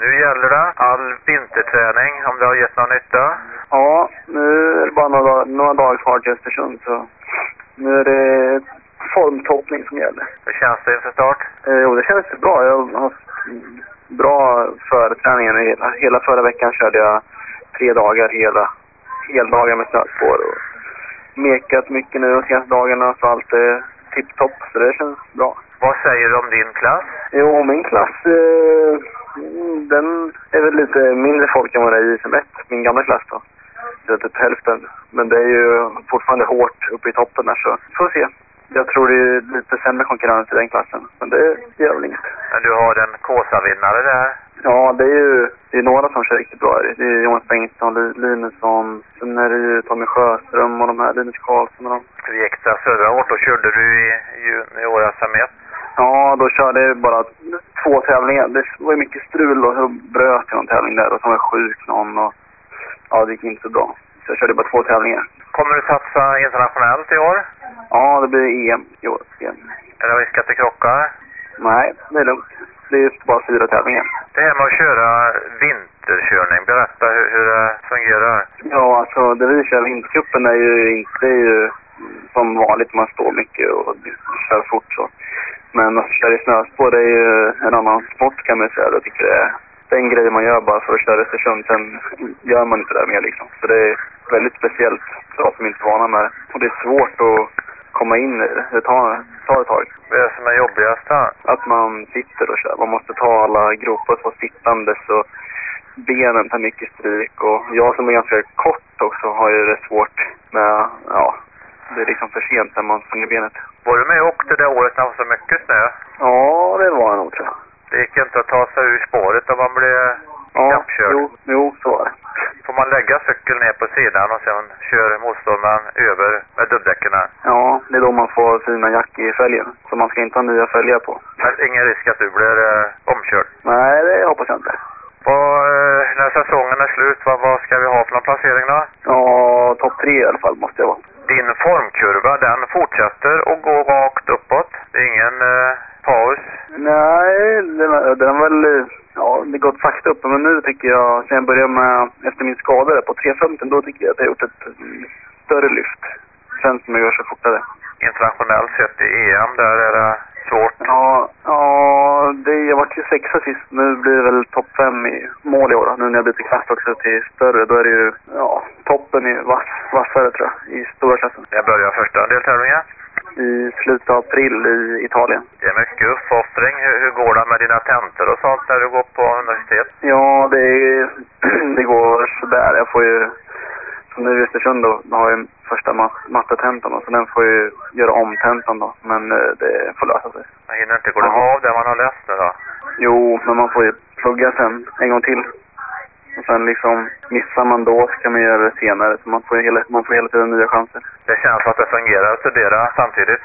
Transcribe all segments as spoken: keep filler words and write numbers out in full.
Nu gäller det all vinterträning, om det har gett någon nytta. Ja, nu är det bara några, några dagar kvar till Östersund, så nu är det formtoppning som gäller. Hur känns det inför start? Eh, jo, det känns bra. Jag har haft bra förträningen. Hela, hela förra veckan körde jag tre dagar, hela heldagar med snöspår och mekat mycket nu de senaste dagarna, så allt är tipptopp, så det känns bra. Vad säger du om din klass? Jo, min klass, eh, den är väl lite mindre folk än vad det är i som ett, min gamla klass då. Det är typ hälften, men det är ju fortfarande hårt uppe i toppen där, så får se. Jag tror det är lite sämre konkurrens i den klassen, men det gör väl inget. Men du har en K S A-vinnare där? Ja, det är ju det är några som kör riktigt bra. Det är Jonas Bengtsson, Linusson, sen är det ju Tommy Sjöström och de här, Linus Karlsson och de. Hur gick det södra året? Då körde du i junior-S M ett? Ja, då körde jag bara två tävlingar. Det var ju mycket strul och så bröt jag någon tävling där och så var jag sjuk någon och ja, det gick inte så bra. Så jag körde bara två tävlingar. Kommer du satsa internationellt i år? Ja, det blir E M i år. E M. Är det risk att det krockar? Nej, det är lugnt. Det är bara fyra tävlingar. Det här med att köra vinterkörning, berätta hur, hur det fungerar. Ja, alltså det vi kör vintercupen är ju inte är ju som vanligt, man står mycket och kör fort så. Men att köra i snöspår, det är ju en annan sport kan man säga. Jag tycker det är, det är en grej man gör bara för att köra i Östersund. Sen gör man inte det mer liksom. Så det är väldigt speciellt för oss som inte är vana med det. Och det är svårt att komma in i det. Det tar, tar ett tag. Vad är det som är jobbigast här? Att man sitter och kör. Man måste ta alla gropar på sittande, så benen tar mycket stryk. Och jag som är ganska kort också har ju det svårt med, ja, det är liksom för sent när man springer benet. Var du med och åkte det året när det var så mycket snö? Ja, det var nog, tror jag. Det gick inte att ta sig ur spåret om man blev ja, kappkörd. Jo, jo, så var det. Får man lägga cykeln ner på sidan och sen kör motståndaren över med dubbdäcken? Ja, det är då man får fina jack i fälgen. Så man ska inte ha nya fälgar på. Men ingen risk att du blir eh, omkörd? Nej, det hoppas jag inte. Och eh, när säsongen är slut, vad, vad ska vi ha för någon placering då? Ja, topp tre i alla fall måste jag vara. Din formkurva, den fortsätter att gå rakt uppåt. Det är ingen eh, paus? Nej, den, den var väl, ja, det gått sakta upp. Men nu tycker jag, sen jag började med, efter min skada på tre femton, då tycker jag att jag har gjort ett större lyft. Känns som jag gör så fortare. Internationellt sett i E M, där är det svårt. Ja, ja det, jag var ju sexa sist. Nu blir det väl topp fem i mål i år. Nu när jag byter klass också till större, då är det ju, ja, toppen i vass, vassare tror jag, i stora klassen. Jag börjar första deltävlingen. I slutet av april i Italien. Det är mycket uppoffring. Hur, hur går det med dina tentor och sånt när du går på universitet? Ja, det, det går sådär. Jag får ju, som nu i Östersund då, har jag första mat, mattetentan och så den får ju göra om tentan då. Men det får lösa sig. Man hinner inte gå av det man har läst nu då? Jo, men man får ju plugga sen en gång till. Och sen liksom missar man då så kan man göra det senare. Så man får ju hela, man får hela tiden nya chanser. Det känns att det fungerar att studera samtidigt?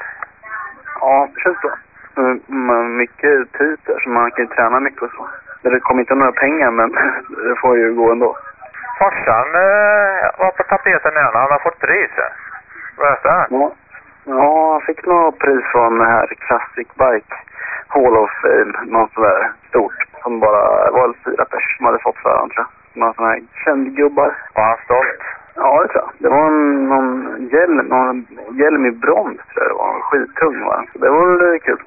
Ja, det känns bra. Man, mycket tid där, så man kan ju träna mycket och så. Det kommer inte några pengar, men det får ju gå ändå. Farsan eh, var på tapeten när han har fått pris. Vad är det? Ja. Ja, han fick något pris från den här Classic Bike Hall of Fame. Något sådär stort. Som bara var fyra pers som hade fått för honom, tror jag. Några sådana här kända gubbar. Var han stolt? Ja, det tror jag. Det var en, någon hjälm, någon hjälm i brons, tror jag det var. Skittung, va? Så det var väl kul.